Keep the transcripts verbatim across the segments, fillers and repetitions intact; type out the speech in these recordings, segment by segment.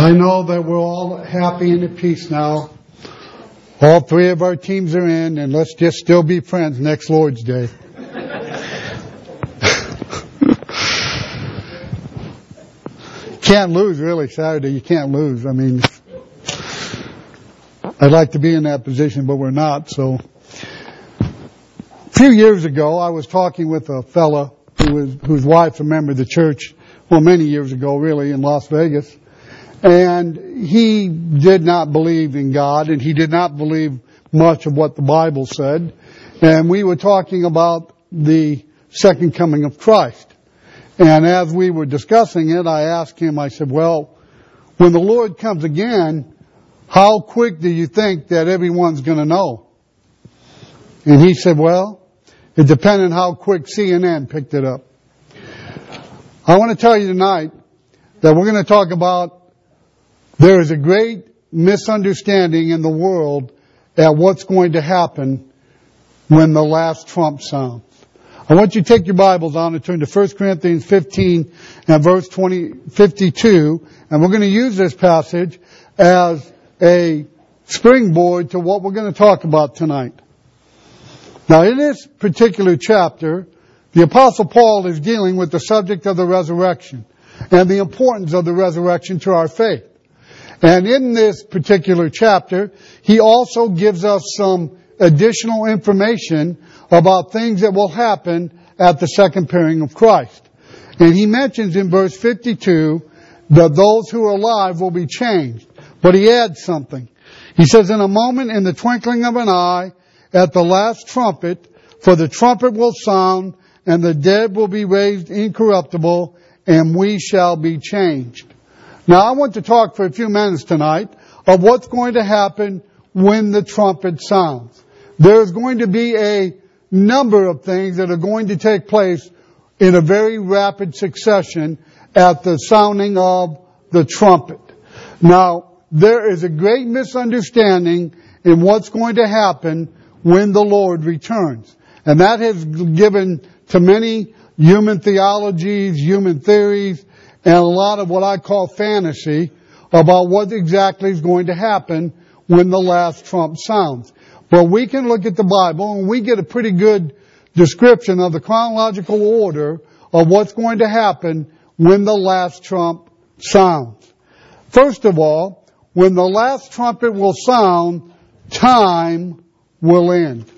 I know that we're all happy and at peace now. All three of our teams are in, and let's just still be friends next Lord's Day. Can't lose, really, Saturday. You can't lose. I mean, I'd like to be in that position, but we're not. So, a few years ago, I was talking with a fella who was, whose wife's a member of the church, well, many years ago, really, in Las Vegas. And he did not believe in God, and he did not believe much of what the Bible said. And we were talking about the second coming of Christ. And as we were discussing it, I asked him, I said, well, when the Lord comes again, how quick do you think that everyone's going to know? And he said, well, it depends on how quick C N N picked it up. I want to tell you tonight that we're going to talk about there is a great misunderstanding in the world at what's going to happen when the last trump sounds. I want you to take your Bibles on and turn to First Corinthians fifteen and verse twenty, fifty-two, and we're going to use this passage as a springboard to what we're going to talk about tonight. Now, in this particular chapter, the Apostle Paul is dealing with the subject of the resurrection and the importance of the resurrection to our faith. And in this particular chapter, he also gives us some additional information about things that will happen at the second appearing of Christ. And he mentions in verse fifty-two that those who are alive will be changed. But he adds something. He says, in a moment, in the twinkling of an eye, at the last trumpet, for the trumpet will sound, and the dead will be raised incorruptible, and we shall be changed. Now, I want to talk for a few minutes tonight of what's going to happen when the trumpet sounds. There's going to be a number of things that are going to take place in a very rapid succession at the sounding of the trumpet. Now, there is a great misunderstanding in what's going to happen when the Lord returns. And that has given to many human theologies, human theories, and a lot of what I call fantasy about what exactly is going to happen when the last trump sounds. But we can look at the Bible and we get a pretty good description of the chronological order of what's going to happen when the last trump sounds. First of all, when the last trumpet will sound, time will end.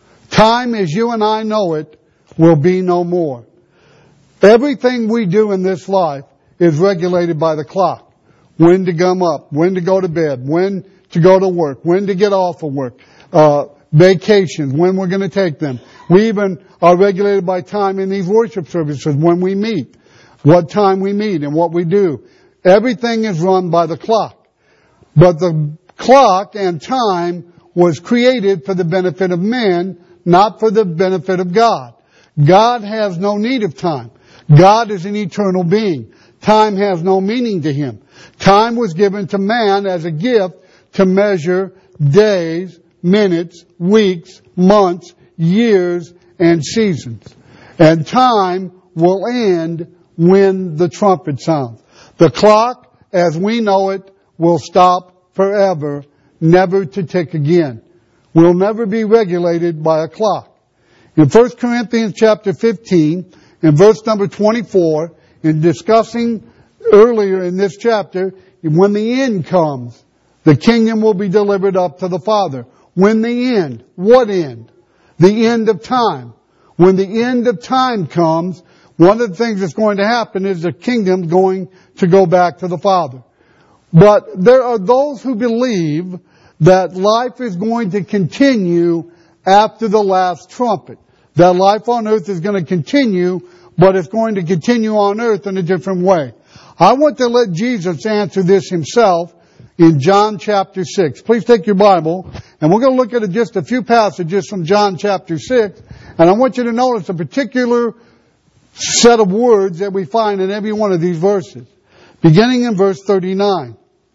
Time as you and I know it will be no more. Everything we do in this life is regulated by the clock. When to come up, when to go to bed, when to go to work, when to get off of work, uh, vacations, when we're going to take them. We even are regulated by time in these worship services, when we meet, what time we meet and what we do. Everything is run by the clock. But the clock and time was created for the benefit of men, not for the benefit of God. God has no need of time. God is an eternal being. Time has no meaning to him. Time was given to man as a gift to measure days, minutes, weeks, months, years, and seasons. And time will end when the trumpet sounds. The clock, as we know it, will stop forever, never to tick again. We'll never be regulated by a clock. In First Corinthians chapter fifteen, in verse number twenty-four, in discussing earlier in this chapter, when the end comes, the kingdom will be delivered up to the Father. When the end, what end? The end of time. When the end of time comes, one of the things that's going to happen is the kingdom going to go back to the Father. But there are those who believe that life is going to continue after the last trumpet. That life on earth is going to continue, but it's going to continue on earth in a different way. I want to let Jesus answer this himself in John chapter six. Please take your Bible, and we're going to look at just a few passages from John chapter six, and I want you to notice a particular set of words that we find in every one of these verses. Beginning in verse thirty-nine.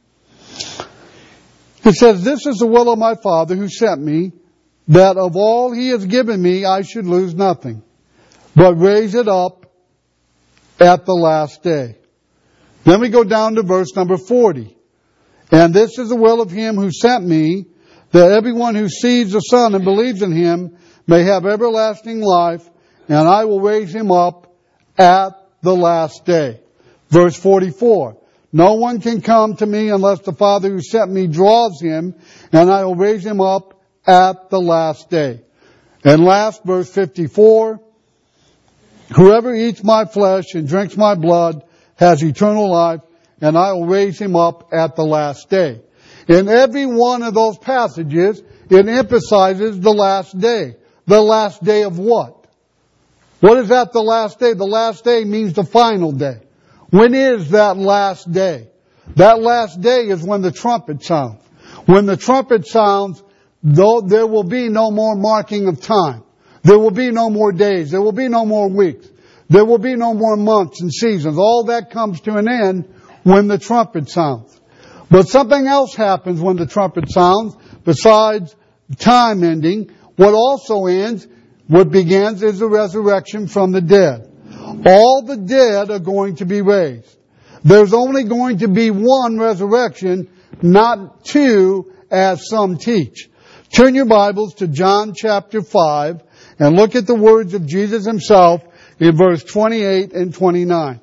It says, "This is the will of my Father who sent me, that of all he has given me I should lose nothing, but raise it up at the last day." Then we go down to verse number forty. And this is the will of him who sent me, that everyone who sees the Son and believes in him may have everlasting life, and I will raise him up at the last day. Verse forty-four. No one can come to me unless the Father who sent me draws him, and I will raise him up at the last day. And last, verse fifty-four. Whoever eats my flesh and drinks my blood has eternal life, and I will raise him up at the last day. In every one of those passages, it emphasizes the last day. The last day of what? What is that, the last day? The last day means the final day. When is that last day? That last day is when the trumpet sounds. When the trumpet sounds, though there will be no more marking of time. There will be no more days. There will be no more weeks. There will be no more months and seasons. All that comes to an end when the trumpet sounds. But something else happens when the trumpet sounds besides time ending. What also ends, what begins, is the resurrection from the dead. All the dead are going to be raised. There's only going to be one resurrection, not two, as some teach. Turn your Bibles to John chapter five and look at the words of Jesus himself in verse twenty-eight and twenty-nine.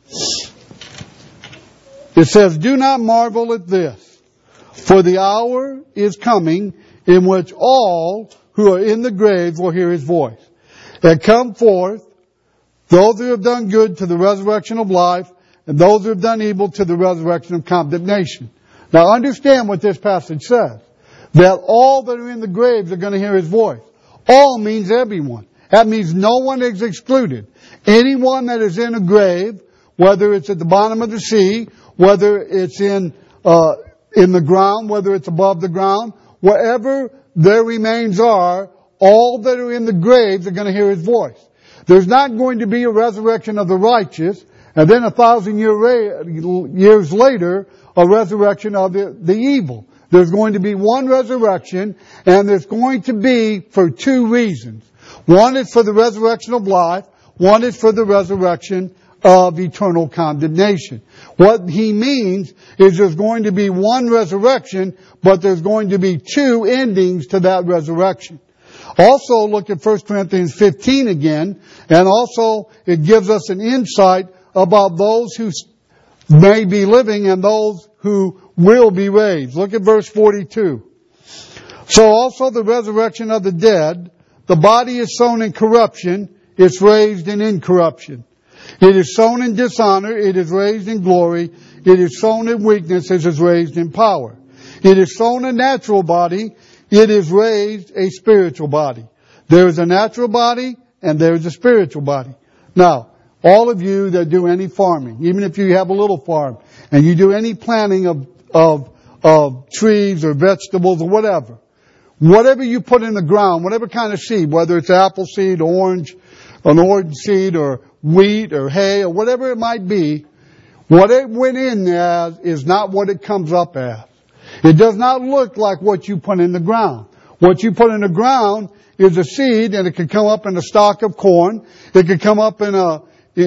It says, do not marvel at this, for the hour is coming in which all who are in the grave will hear his voice, and come forth, those who have done good to the resurrection of life, and those who have done evil to the resurrection of condemnation. Now understand what this passage says. That all that are in the graves are going to hear his voice. All means everyone. That means no one is excluded. Anyone that is in a grave, whether it's at the bottom of the sea, whether it's in uh, in the ground, whether it's above the ground, wherever their remains are, all that are in the graves are going to hear his voice. There's not going to be a resurrection of the righteous, and then a thousand year ra- years later, a resurrection of the, the evil. There's going to be one resurrection, and there's going to be for two reasons. One is for the resurrection of life. One is for the resurrection of eternal condemnation. What he means is there's going to be one resurrection, but there's going to be two endings to that resurrection. Also, look at First Corinthians fifteen again, and also it gives us an insight about those who may be living and those who will be raised. Look at verse forty-two. So also the resurrection of the dead, the body is sown in corruption, it's raised in incorruption. It is sown in dishonor, it is raised in glory. It is sown in weakness, it is raised in power. It is sown a natural body, it is raised a spiritual body. There is a natural body and there is a spiritual body. Now, all of you that do any farming, even if you have a little farm, and you do any planting of, of, of trees or vegetables or whatever, whatever you put in the ground, whatever kind of seed, whether it's apple seed, orange, an orange seed, or wheat, or hay, or whatever it might be, what it went in as is not what it comes up as. It does not look like what you put in the ground. What you put in the ground is a seed, and it could come up in a stalk of corn. It could come up in a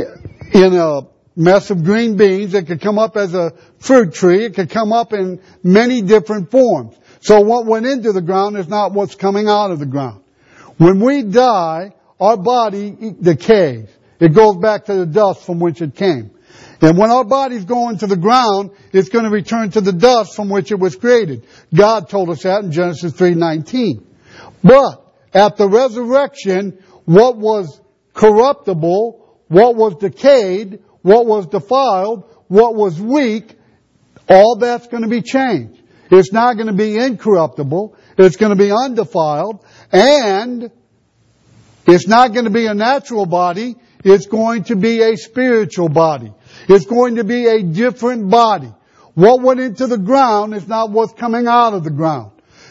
in a mess of green beans. It could come up as a fruit tree. It could come up in many different forms. So what went into the ground is not what's coming out of the ground. When we die, our body decays. It goes back to the dust from which it came. And when our bodies go into the ground, it's going to return to the dust from which it was created. God told us that in Genesis three nineteen. But at the resurrection, what was corruptible, what was decayed, what was defiled, what was weak, all that's going to be changed. It's not going to be incorruptible. It's going to be undefiled. And it's not going to be a natural body. It's going to be a spiritual body. It's going to be a different body. What went into the ground is not what's coming out of the ground.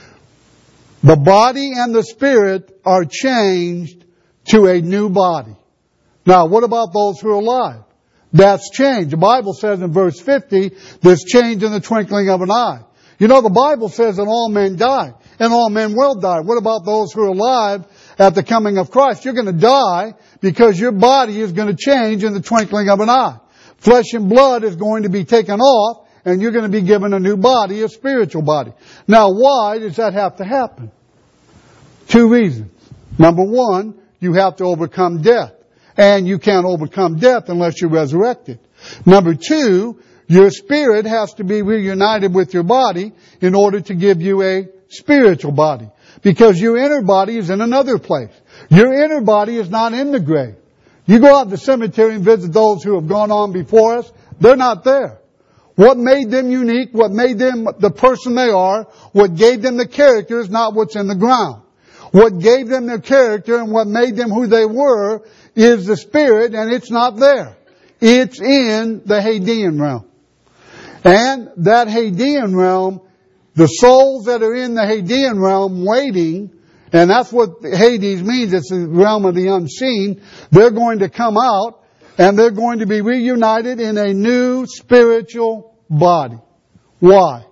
The body and the spirit are changed to a new body. Now, what about those who are alive? That's changed. The Bible says in verse fifty, there's change in the twinkling of an eye. You know, the Bible says that all men die, and all men will die. What about those who are alive at the coming of Christ? You're going to die because your body is going to change in the twinkling of an eye. Flesh and blood is going to be taken off, and you're going to be given a new body, a spiritual body. Now, why does that have to happen? Two reasons. Number one, you have to overcome death. And you can't overcome death unless you're resurrected. Number two, your spirit has to be reunited with your body in order to give you a spiritual body. Because your inner body is in another place. Your inner body is not in the grave. You go out to the cemetery and visit those who have gone on before us, they're not there. What made them unique, what made them the person they are, what gave them the character is not what's in the ground. What gave them their character and what made them who they were is the spirit, and it's not there. It's in the Hadean realm. And that Hadean realm, the souls that are in the Hadean realm waiting, and that's what Hades means, it's the realm of the unseen, they're going to come out and they're going to be reunited in a new spiritual body. Why?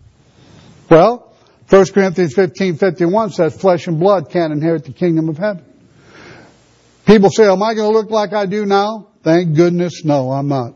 Well, First Corinthians fifteen fifty-one says flesh and blood can't inherit the kingdom of heaven. People say, am I going to look like I do now? Thank goodness, no, I'm not.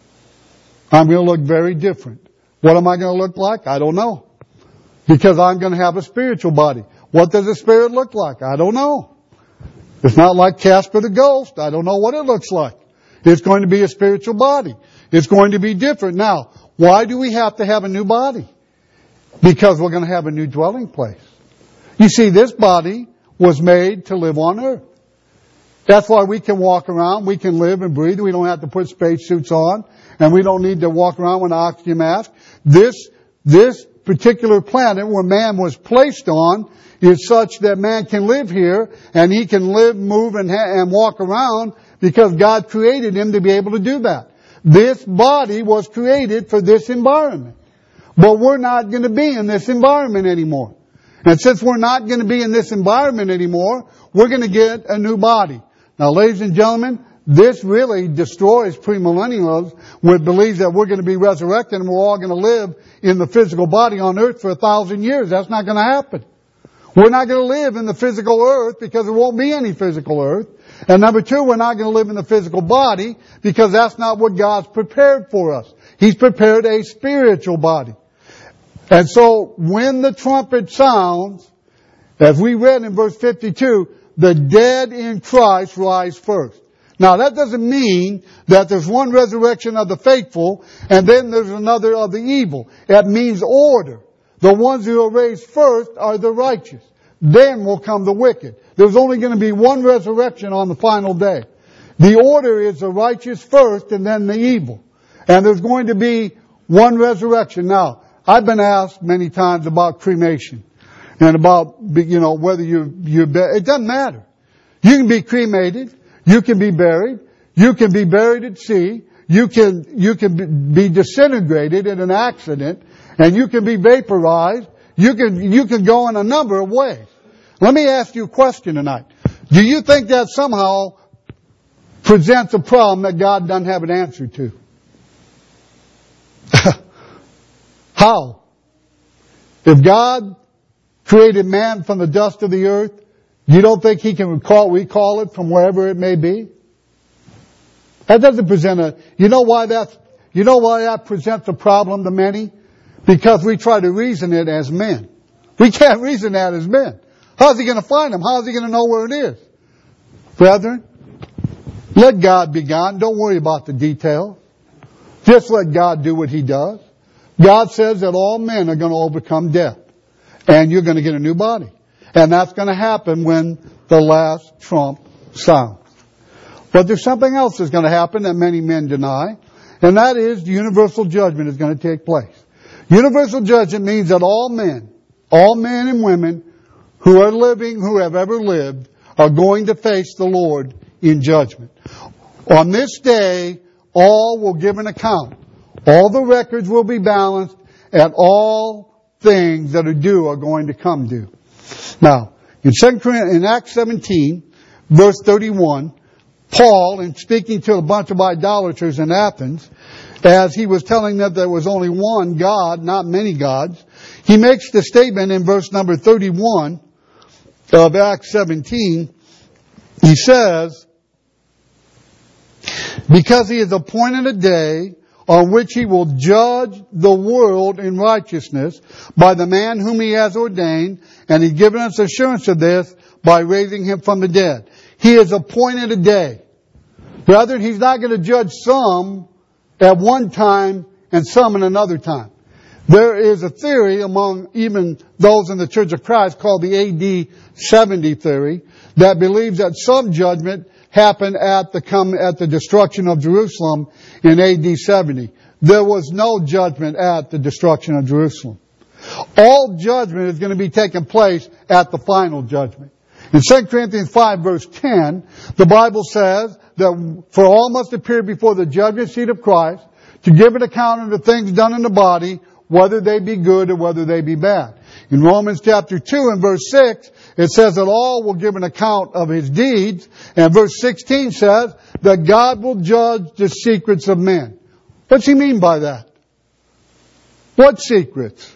I'm going to look very different. What am I going to look like? I don't know. Because I'm going to have a spiritual body. What does a spirit look like? I don't know. It's not like Casper the Ghost. I don't know what it looks like. It's going to be a spiritual body. It's going to be different. Now, why do we have to have a new body? Because we're going to have a new dwelling place. You see, this body was made to live on earth. That's why we can walk around, we can live and breathe, we don't have to put spacesuits on, and we don't need to walk around with an oxygen mask. This, this particular planet where man was placed on is such that man can live here, and he can live, move, and, ha- and walk around because God created him to be able to do that. This body was created for this environment. But we're not going to be in this environment anymore. And since we're not going to be in this environment anymore, we're going to get a new body. Now, ladies and gentlemen, this really destroys premillennialism, which believes that we're going to be resurrected and we're all going to live in the physical body on earth for a thousand years. That's not going to happen. We're not going to live in the physical earth because there won't be any physical earth. And number two, we're not going to live in the physical body because that's not what God's prepared for us. He's prepared a spiritual body. And so, when the trumpet sounds, as we read in verse fifty-two, the dead in Christ rise first. Now, that doesn't mean that there's one resurrection of the faithful and then there's another of the evil. It means order. The ones who are raised first are the righteous. Then will come the wicked. There's only going to be one resurrection on the final day. The order is the righteous first and then the evil. And there's going to be one resurrection. Now, I've been asked many times about cremation and about, you know, whether you, you, it doesn't matter. You can be cremated. You can be buried. You can be buried at sea. You can, you can be disintegrated in an accident, and you can be vaporized. You can, you can go in a number of ways. Let me ask you a question tonight. Do you think that somehow presents a problem that God doesn't have an answer to? How? If God created man from the dust of the earth, you don't think He can recall, recall it from wherever it may be? That doesn't present a, you know why that's, you know why that presents a problem to many? Because we try to reason it as men. We can't reason that as men. How's He going to find them? How's He going to know where it is? Brethren, let God be God. Don't worry about the details. Just let God do what He does. God says that all men are going to overcome death. And you're going to get a new body. And that's going to happen when the last trump sounds. But there's something else that's going to happen that many men deny. And that is the universal judgment is going to take place. Universal judgment means that all men, all men and women who are living, who have ever lived, are going to face the Lord in judgment. On this day, all will give an account. All the records will be balanced, and all things that are due are going to come due. Now, in Second Corinthians, in Acts seventeen, verse thirty-one, Paul, in speaking to a bunch of idolaters in Athens, as he was telling them there was only one God, not many gods, he makes the statement in verse number thirty-one of Acts seventeen. He says, because He has appointed a day on which he will judge the world in righteousness by the man whom he has ordained, and he's given us assurance of this by raising him from the dead. He has appointed a day. Brethren, he's not going to judge some at one time and some at another time. There is a theory among even those in the Church of Christ called the A D seventy theory that believes that some judgment happened at the come at the destruction of Jerusalem in A D seventy. There was no judgment at the destruction of Jerusalem. All judgment is going to be taking place at the final judgment. In Second Corinthians five verse ten, the Bible says that for all must appear before the judgment seat of Christ to give an account of the things done in the body, whether they be good or whether they be bad. In Romans chapter two and verse six, it says that all will give an account of his deeds. And verse sixteen says that God will judge the secrets of men. What's he mean by that? What secrets?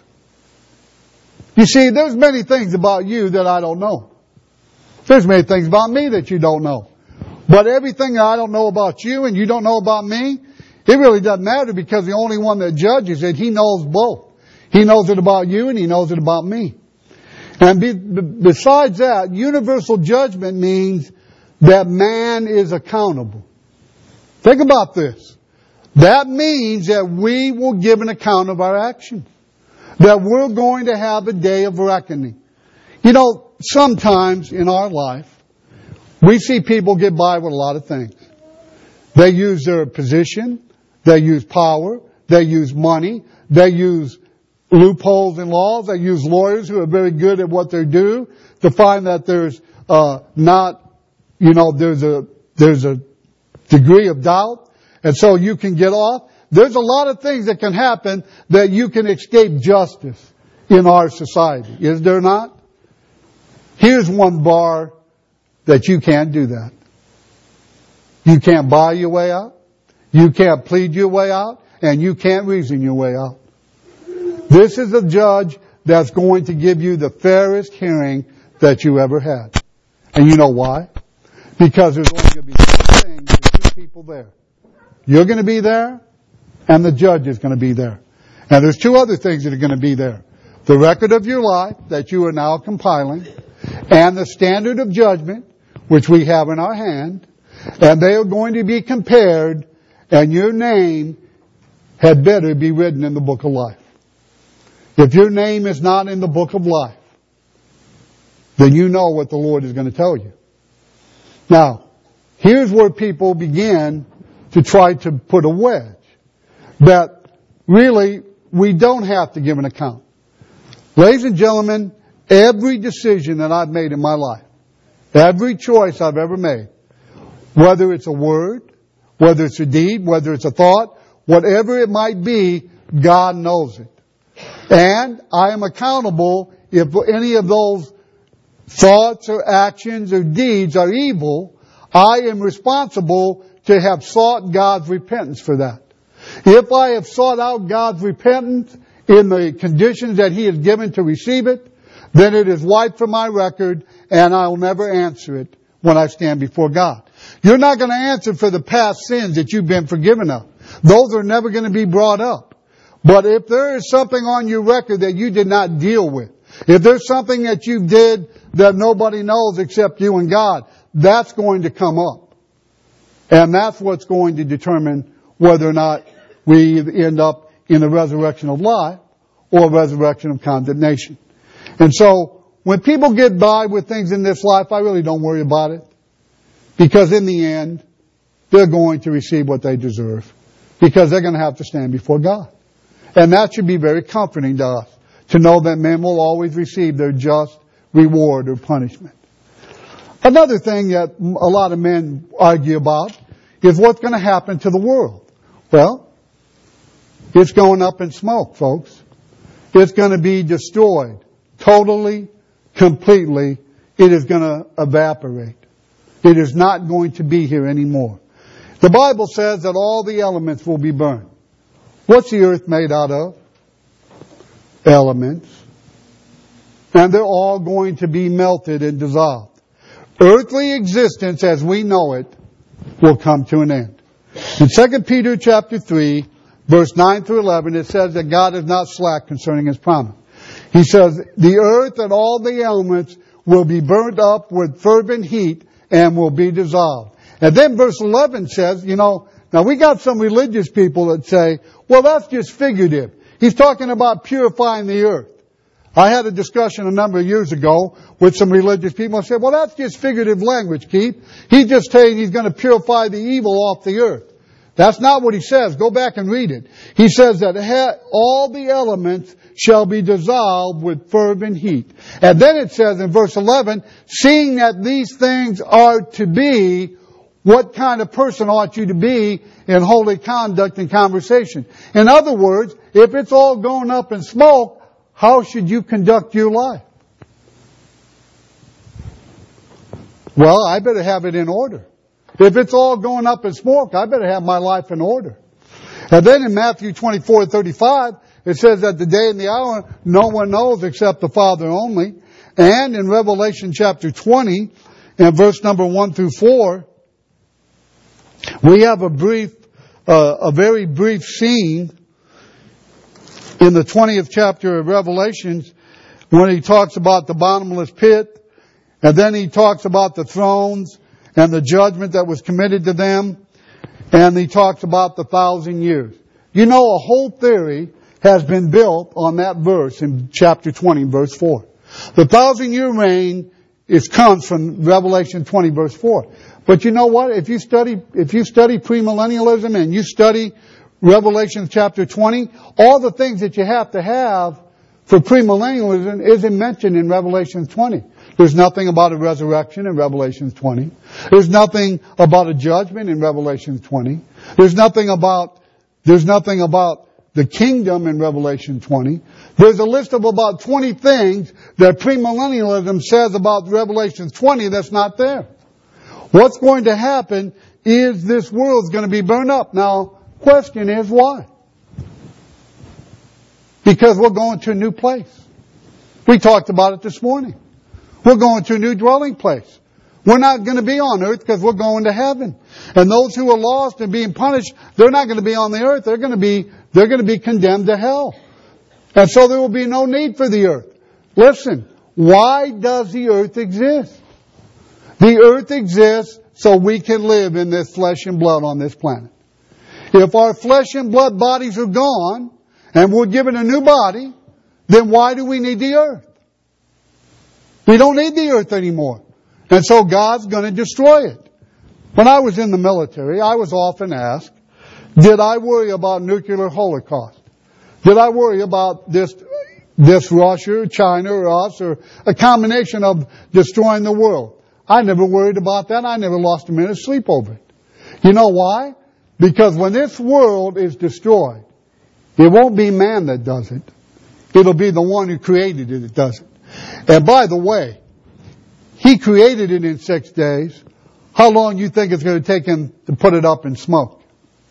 You see, there's many things about you that I don't know. There's many things about me that you don't know. But everything that I don't know about you and you don't know about me, it really doesn't matter, because the only one that judges it, he knows both. He knows it about you and he knows it about me. And be, besides that, universal judgment means that man is accountable. Think about this. That means that we will give an account of our actions. That we're going to have a day of reckoning. You know, sometimes in our life, we see people get by with a lot of things. They use their position. They use power. They use money. They use loopholes in laws. They use lawyers who are very good at what they do to find that there's uh, not, you know, there's a there's a degree of doubt, and so you can get off. There's a lot of things that can happen that you can escape justice in our society. Is there not? Here's one bar that you can't do that. You can't buy your way out. You can't plead your way out, and you can't reason your way out. This is a judge that's going to give you the fairest hearing that you ever had. And you know why? Because there's only going to be two things, there's two people there. You're going to be there, and the judge is going to be there. And there's two other things that are going to be there. The record of your life that you are now compiling, and the standard of judgment, which we have in our hand, and they are going to be compared, and your name had better be written in the book of life. If your name is not in the book of life, then you know what the Lord is going to tell you. Now, here's where people begin to try to put a wedge. That really, we don't have to give an account. Ladies and gentlemen, every decision that I've made in my life, every choice I've ever made, whether it's a word, whether it's a deed, whether it's a thought, whatever it might be, God knows it. And I am accountable if any of those thoughts or actions or deeds are evil. I am responsible to have sought God's repentance for that. If I have sought out God's repentance in the conditions that He has given to receive it, then it is wiped from my record, and I will never answer it when I stand before God. You're not going to answer for the past sins that you've been forgiven of. Those are never going to be brought up. But if there is something on your record that you did not deal with, if there's something that you did that nobody knows except you and God, that's going to come up. And that's what's going to determine whether or not we end up in the resurrection of life or resurrection of condemnation. And so, when people get by with things in this life, I really don't worry about it. Because in the end, they're going to receive what they deserve. Because they're going to have to stand before God. And that should be very comforting to us, to know that men will always receive their just reward or punishment. Another thing that a lot of men argue about is what's going to happen to the world. Well, it's going up in smoke, folks. It's going to be destroyed. Totally, completely, it is going to evaporate. It is not going to be here anymore. The Bible says that all the elements will be burned. What's the earth made out of? Elements. And they're all going to be melted and dissolved. Earthly existence as we know it will come to an end. In Second Peter chapter three, verse nine through eleven, it says that God is not slack concerning His promise. He says, the earth and all the elements will be burnt up with fervent heat and will be dissolved. And then verse eleven says, you know, now we got some religious people that say, well, that's just figurative. He's talking about purifying the earth. I had a discussion a number of years ago with some religious people. I said, well, that's just figurative language, Keith. He's just saying He's going to purify the evil off the earth. That's not what He says. Go back and read it. He says that all the elements shall be dissolved with fervent heat. And then it says in verse eleven, seeing that these things are to be, what kind of person ought you to be in holy conduct and conversation? In other words, if it's all going up in smoke, how should you conduct your life? Well, I better have it in order. If it's all going up in smoke, I better have my life in order. And then in Matthew twenty-four thirty-five, it says that the day and the hour no one knows except the Father only. And in Revelation chapter twenty, and verse number one through four, we have a brief, uh, a very brief scene in the twentieth chapter of Revelations when He talks about the bottomless pit, and then He talks about the thrones and the judgment that was committed to them, and He talks about the thousand years. You know, a whole theory has been built on that verse in chapter twenty, verse four. The thousand year reign is comes from Revelation twenty, verse four. But you know what? If you study, if you study premillennialism and you study Revelation chapter twenty, all the things that you have to have for premillennialism isn't mentioned in Revelation twenty. There's nothing about a resurrection in Revelation twenty. There's nothing about a judgment in Revelation twenty. There's nothing about, there's nothing about the kingdom in Revelation twenty. There's a list of about twenty things that premillennialism says about Revelation twenty that's not there. What's going to happen is this world's going to be burned up. Now, question is why? Because we're going to a new place. We talked about it this morning. We're going to a new dwelling place. We're not going to be on earth because we're going to heaven. And those who are lost and being punished, they're not going to be on the earth. They're going to be, they're going to be condemned to hell. And so there will be no need for the earth. Listen, why does the earth exist? The earth exists so we can live in this flesh and blood on this planet. If our flesh and blood bodies are gone and we're given a new body, then why do we need the earth? We don't need the earth anymore. And so God's going to destroy it. When I was in the military, I was often asked, did I worry about nuclear holocaust? Did I worry about this, this Russia, China, or us, or a combination of destroying the world? I never worried about that. I never lost a minute's sleep over it. You know why? Because when this world is destroyed, it won't be man that does it. It'll be the one who created it that does it. And by the way, He created it in six days. How long do you think it's going to take Him to put it up in smoke?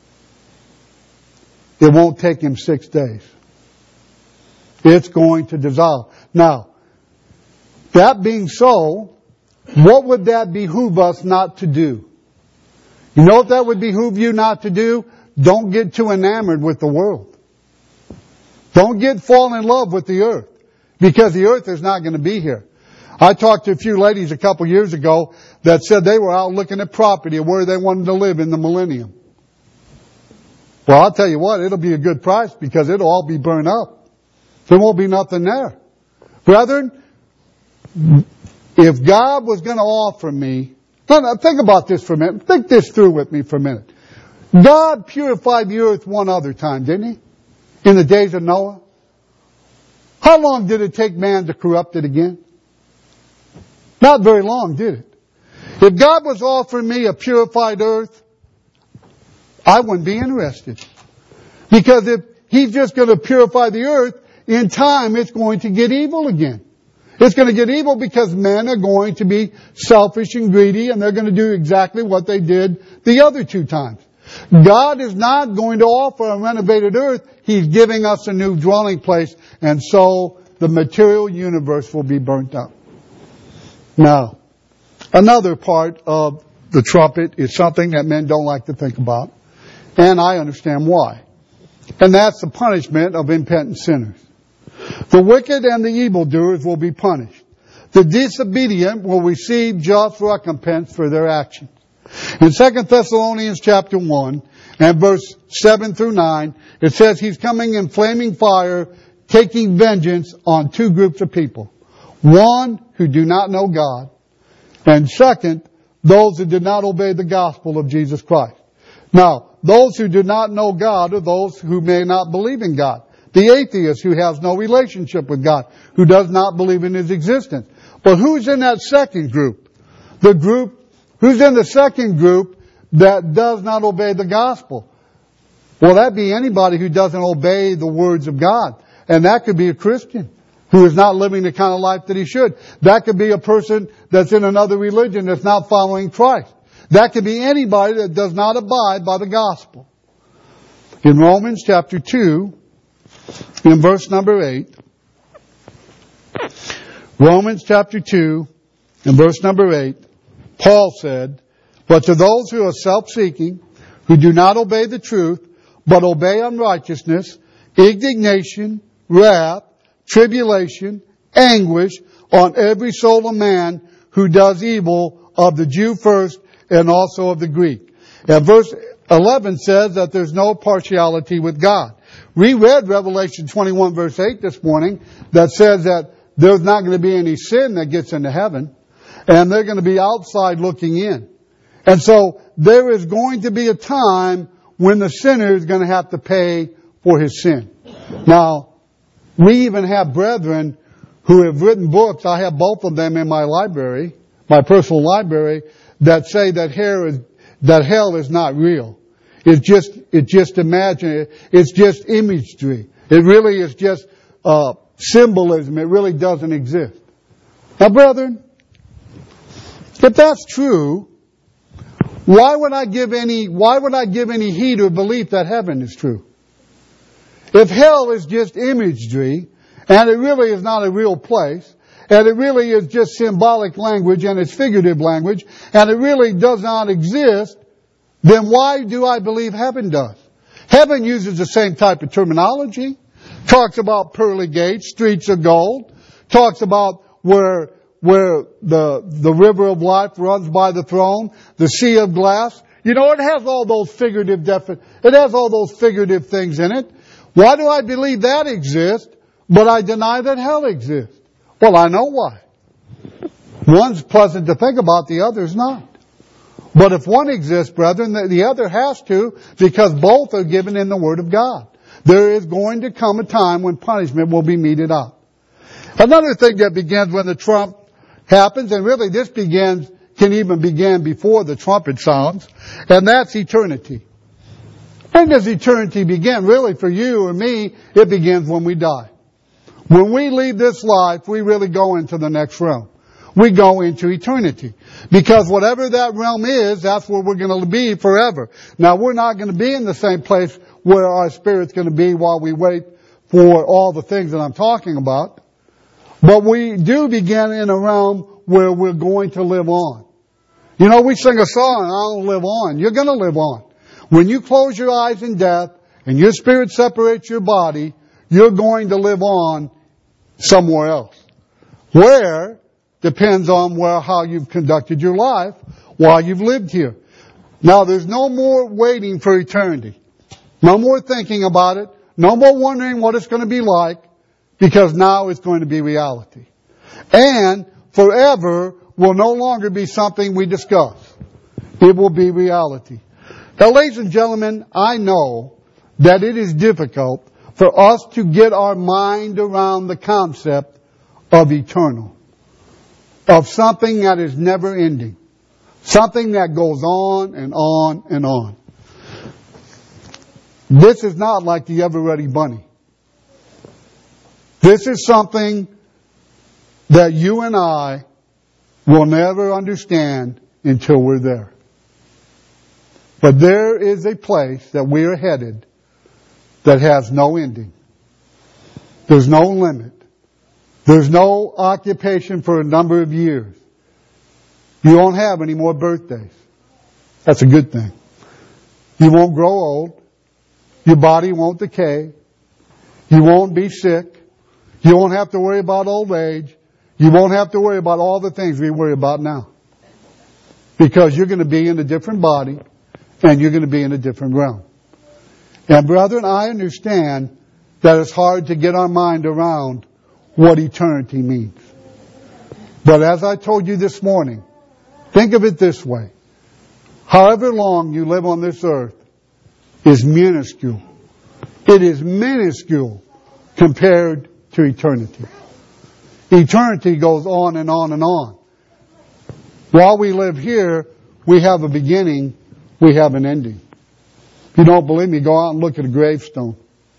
It won't take Him six days. It's going to dissolve. Now, that being so, what would that behoove us not to do? You know what that would behoove you not to do? Don't get too enamored with the world. Don't get fall in love with the earth. Because the earth is not going to be here. I talked to a few ladies a couple years ago that said they were out looking at property of where they wanted to live in the millennium. Well, I'll tell you what, it'll be a good price because it'll all be burned up. There won't be nothing there. Brethren, if God was going to offer me, think about this for a minute. Think this through with me for a minute. God purified the earth one other time, didn't He? In the days of Noah. How long did it take man to corrupt it again? Not very long, did it? If God was offering me a purified earth, I wouldn't be interested. Because if He's just going to purify the earth, in time it's going to get evil again. It's going to get evil because men are going to be selfish and greedy and they're going to do exactly what they did the other two times. God is not going to offer a renovated earth. He's giving us a new dwelling place, and so the material universe will be burnt up. Now, another part of the trumpet is something that men don't like to think about, and I understand why. And that's the punishment of impenitent sinners. The wicked and the evildoers will be punished. The disobedient will receive just recompense for their actions. In Second Thessalonians chapter one and verse seven through nine, it says He's coming in flaming fire, taking vengeance on two groups of people. One, who do not know God. And second, those who did not obey the gospel of Jesus Christ. Now, those who do not know God are those who may not believe in God. The atheist who has no relationship with God, who does not believe in His existence. But who's in that second group? The group, who's in the second group that does not obey the gospel? Well, that'd be anybody who doesn't obey the words of God. And that could be a Christian who is not living the kind of life that he should. That could be a person that's in another religion that's not following Christ. That could be anybody that does not abide by the gospel. In Romans chapter two, in verse number eight, Romans chapter two, in verse number eight, Paul said, "But to those who are self-seeking, who do not obey the truth, but obey unrighteousness, indignation, wrath, tribulation, anguish on every soul of man who does evil, of the Jew first and also of the Greek." And verse eleven says that there's no partiality with God. We read Revelation twenty-one verse eight this morning that says that there's not going to be any sin that gets into heaven, and they're going to be outside looking in. And so there is going to be a time when the sinner is going to have to pay for his sin. Now, we even have brethren who have written books. I have both of them in my library, my personal library, that say that hell is, that hell is not real. It's just, it's just imagine, it's just imagery. It really is just uh, symbolism. It really doesn't exist. Now, brethren, if that's true, why would I give any, why would I give any heed or belief that heaven is true? If hell is just imagery, and it really is not a real place, and it really is just symbolic language and it's figurative language, and it really does not exist, then why do I believe heaven does? Heaven uses the same type of terminology, talks about pearly gates, streets of gold, talks about where where the the river of life runs by the throne, the sea of glass. You know, it has all those figurative defi- it has all those figurative things in it. Why do I believe that exists, but I deny that hell exists? Well, I know why. One's pleasant to think about, the other's not. But if one exists, brethren, the other has to, because both are given in the Word of God. There is going to come a time when punishment will be meted out. Another thing that begins when the trump happens, and really this begins, can even begin before the trumpet sounds, and that's eternity. When does eternity begin? Really, for you or me, it begins when we die. When we leave this life, we really go into the next realm. We go into eternity. Because whatever that realm is, that's where we're going to be forever. Now, we're not going to be in the same place where our spirit's going to be while we wait for all the things that I'm talking about. But we do begin in a realm where we're going to live on. You know, we sing a song, I'll live on. You're going to live on. When you close your eyes in death and your spirit separates your body, you're going to live on somewhere else. Where depends on where, how you've conducted your life while you've lived here. Now, there's no more waiting for eternity. No more thinking about it. No more wondering what it's going to be like, because now it's going to be reality. And forever will no longer be something we discuss. It will be reality. Now, ladies and gentlemen, I know that it is difficult for us to get our mind around the concept of eternal, of something that is never ending, something that goes on and on and on. This is not like the Ever-Ready Bunny. This is something that you and I will never understand until we're there. But there is a place that we are headed that has no ending. There's no limit. There's no occupation for a number of years. You won't have any more birthdays. That's a good thing. You won't grow old. Your body won't decay. You won't be sick. You won't have to worry about old age. You won't have to worry about all the things we worry about now. Because you're going to be in a different body and you're going to be in a different realm. And brethren, I understand that it's hard to get our mind around what eternity means. But as I told you this morning, think of it this way. However long you live on this earth is minuscule. It is minuscule compared to eternity. Eternity goes on and on and on. While we live here, we have a beginning, we have an ending. If you don't believe me, go out and look at a gravestone.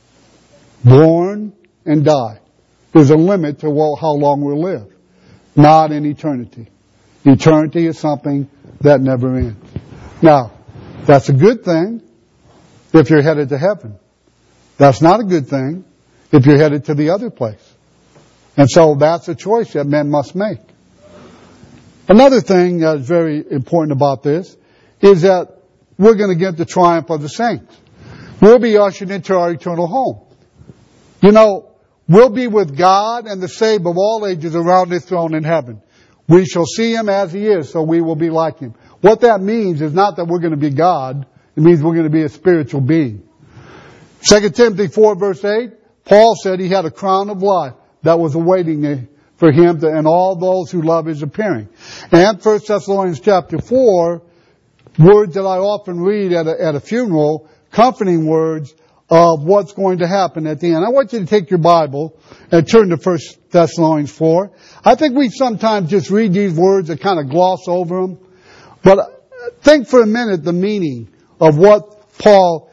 Born and die. There's a limit to how long we'll live. Not in eternity. Eternity is something that never ends. Now, that's a good thing if you're headed to heaven. That's not a good thing if you're headed to the other place. And so that's a choice that men must make. Another thing that's very important about this is that we're going to get the triumph of the saints. We'll be ushered into our eternal home. You know, we'll be with God and the saved of all ages around His throne in heaven. We shall see Him as He is, so we will be like Him. What that means is not that we're going to be God. It means we're going to be a spiritual being. Second Timothy four verse eight, Paul said he had a crown of life that was awaiting for him to, and all those who love His appearing. And First Thessalonians chapter four, words that I often read at a, at a funeral, comforting words of what's going to happen at the end. I want you to take your Bible and turn to First Thessalonians four. I think we sometimes just read these words and kind of gloss over them. But think for a minute the meaning of what Paul,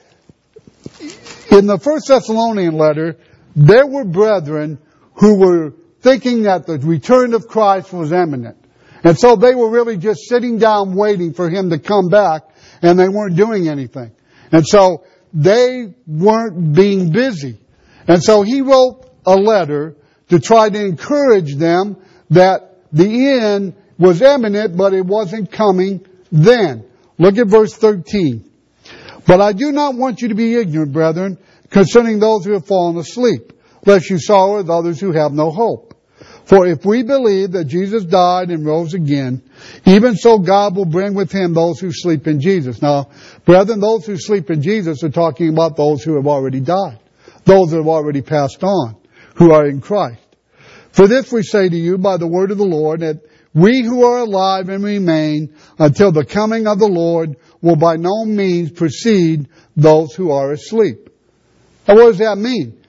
in the First Thessalonian letter, there were brethren who were thinking that the return of Christ was imminent. And so they were really just sitting down waiting for Him to come back, and they weren't doing anything. And so they weren't being busy. And so he wrote a letter to try to encourage them that the end was imminent, but it wasn't coming then. Look at verse thirteen. But I do not want you to be ignorant, brethren, concerning those who have fallen asleep, lest you sorrow with others who have no hope. For if we believe that Jesus died and rose again, even so God will bring with Him those who sleep in Jesus. Now, brethren, those who sleep in Jesus are talking about those who have already died. Those who have already passed on, who are in Christ. For this we say to you by the word of the Lord, that we who are alive and remain until the coming of the Lord will by no means precede those who are asleep. Now what does that mean?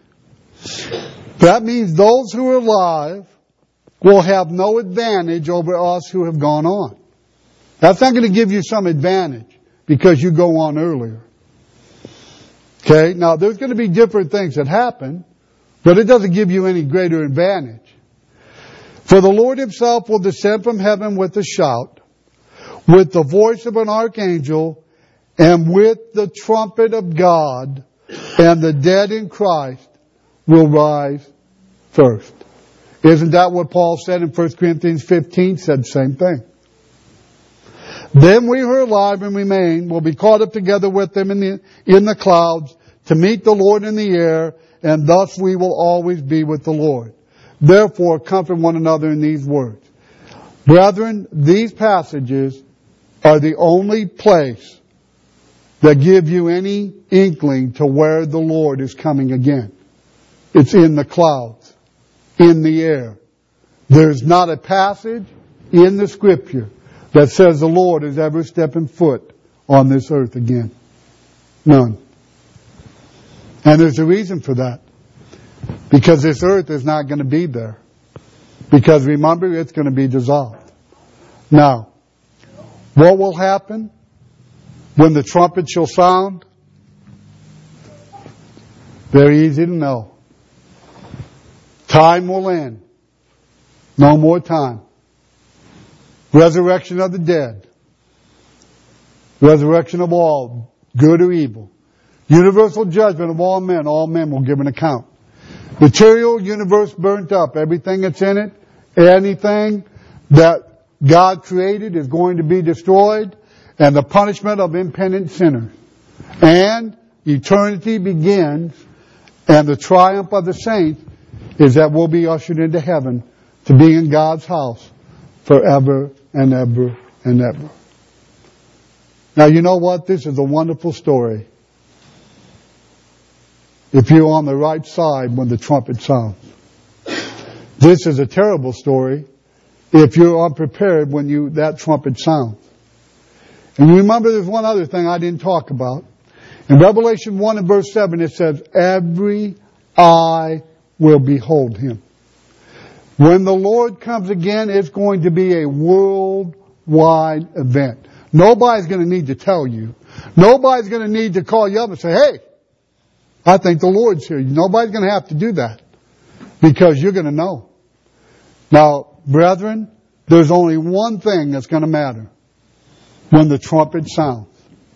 That means those who are alive will have no advantage over us who have gone on. That's not going to give you some advantage because you go on earlier. Okay, now there's going to be different things that happen, but it doesn't give you any greater advantage. For the Lord Himself will descend from heaven with a shout, with the voice of an archangel, and with the trumpet of God, and the dead in Christ will rise first. Isn't that what Paul said in First Corinthians fifteen? Said the same thing. Then we who are alive and remain will be caught up together with them in the, in the clouds to meet the Lord in the air, and thus we will always be with the Lord. Therefore, comfort one another in these words. Brethren, these passages are the only place that give you any inkling to where the Lord is coming again. It's in the clouds, in the air. There's not a passage in the Scripture that says the Lord is ever stepping foot on this earth again. None. And there's a reason for that. Because this earth is not going to be there. Because remember, it's going to be dissolved. Now, what will happen when the trumpet shall sound? Very easy to know. Time will end. No more time. Resurrection of the dead. Resurrection of all, good or evil. Universal judgment of all men. All men will give an account. Material universe burnt up. Everything that's in it, anything that God created is going to be destroyed, and the punishment of impenitent sinners. And eternity begins and the triumph of the saints is that we'll be ushered into heaven to be in God's house forever and ever and ever. Now, you know what? This is a wonderful story. If you're on the right side when the trumpet sounds. This is a terrible story if you're unprepared when you that trumpet sounds. And you remember there's one other thing I didn't talk about. In Revelation one and verse seven it says, every eye will behold him. When the Lord comes again, it's going to be a worldwide event. Nobody's going to need to tell you. Nobody's going to need to call you up and say, hey, I think the Lord's here. Nobody's going to have to do that because you're going to know. Now, brethren, there's only one thing that's going to matter when the trumpet sounds.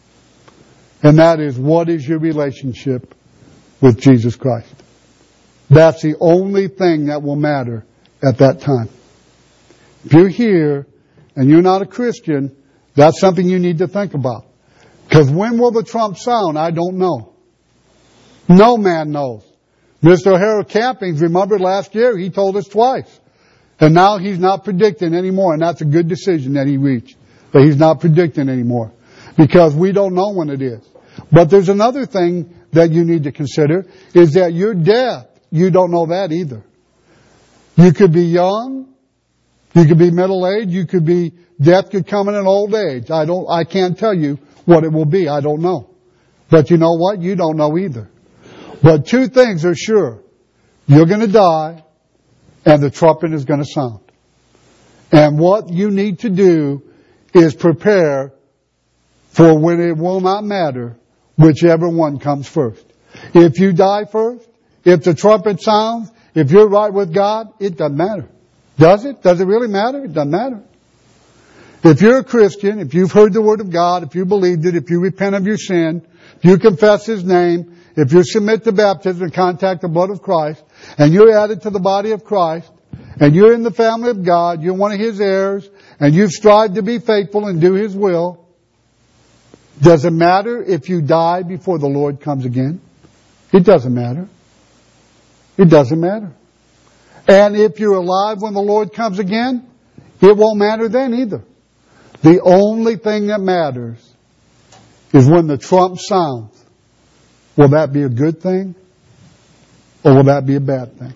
And that is, what is your relationship with Jesus Christ? That's the only thing that will matter at that time. If you're here and you're not a Christian, that's something you need to think about. Because when will the trump sound? I don't know. No man knows. Mister O'Hara Campings, remember last year, he told us twice. And now he's not predicting anymore. And that's a good decision that he reached. But he's not predicting anymore. Because we don't know when it is. But there's another thing that you need to consider, is that your death, you don't know that either. You could be young, you could be middle-aged, you could be, death could come in an old age. I don't, I can't tell you what it will be, I don't know. But you know what? You don't know either. But two things are sure. You're going to die, and the trumpet is going to sound. And what you need to do is prepare for when it will not matter whichever one comes first. If you die first, if the trumpet sounds, if you're right with God, it doesn't matter. Does it? Does it really matter? It doesn't matter. If you're a Christian, if you've heard the Word of God, if you believed it, if you repent of your sin, if you confess His name, if you submit to baptism and contact the blood of Christ, and you're added to the body of Christ, and you're in the family of God, you're one of His heirs, and you've strived to be faithful and do His will, does it matter if you die before the Lord comes again? It doesn't matter. It doesn't matter. And if you're alive when the Lord comes again, it won't matter then either. The only thing that matters is when the trump sounds. Will that be a good thing? Or will that be a bad thing?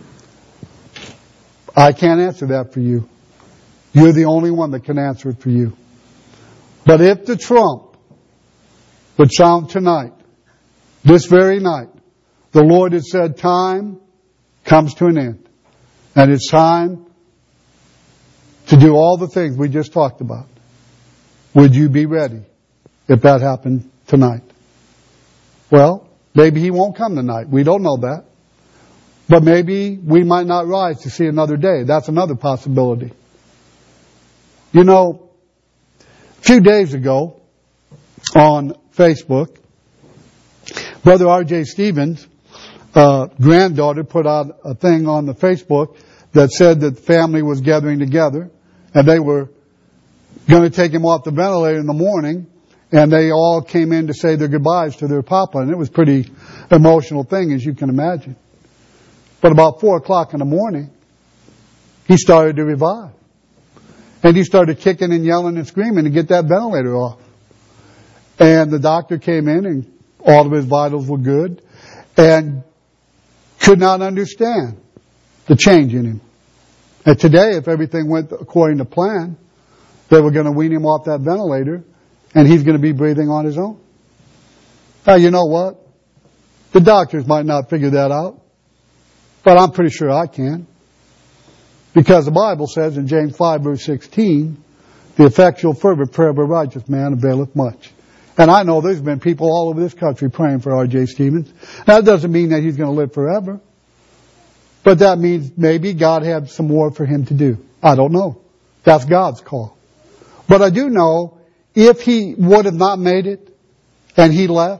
I can't answer that for you. You're the only one that can answer it for you. But if the trump would sound tonight, this very night, the Lord has said time comes to an end. And it's time to do all the things we just talked about. Would you be ready if that happened tonight? Well, maybe He won't come tonight. We don't know that. But maybe we might not rise to see another day. That's another possibility. You know, a few days ago on Facebook, Brother R J Stevens' uh, granddaughter put out a thing on the Facebook that said that the family was gathering together and they were going to take him off the ventilator in the morning, and they all came in to say their goodbyes to their papa, and it was a pretty emotional thing, as you can imagine. But about four o'clock in the morning, he started to revive. And he started kicking and yelling and screaming to get that ventilator off. And the doctor came in and all of his vitals were good and could not understand the change in him. And today, if everything went according to plan, they were going to wean him off that ventilator and he's going to be breathing on his own. Now, you know what? The doctors might not figure that out, but I'm pretty sure I can. Because the Bible says in James five verse sixteen, the effectual fervent prayer of a righteous man availeth much. And I know there's been people all over this country praying for R J Stevens. Now, that doesn't mean that he's going to live forever. But that means maybe God had some more for him to do. I don't know. That's God's call. But I do know if he would have not made it and he left,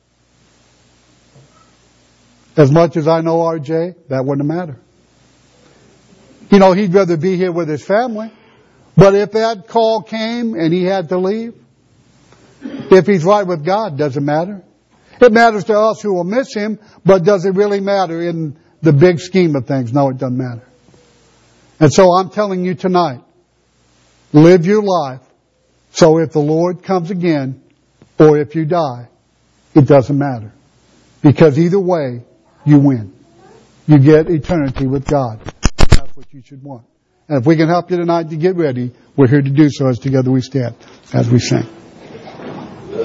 as much as I know R J, that wouldn't matter. You know, he'd rather be here with his family. But if that call came and he had to leave, if he's right with God, doesn't matter. It matters to us who will miss Him, but does it really matter in the big scheme of things? No, it doesn't matter. And so I'm telling you tonight, live your life so if the Lord comes again, or if you die, it doesn't matter. Because either way, you win. You get eternity with God. That's what you should want. And if we can help you tonight to get ready, we're here to do so as together we stand, as we sing.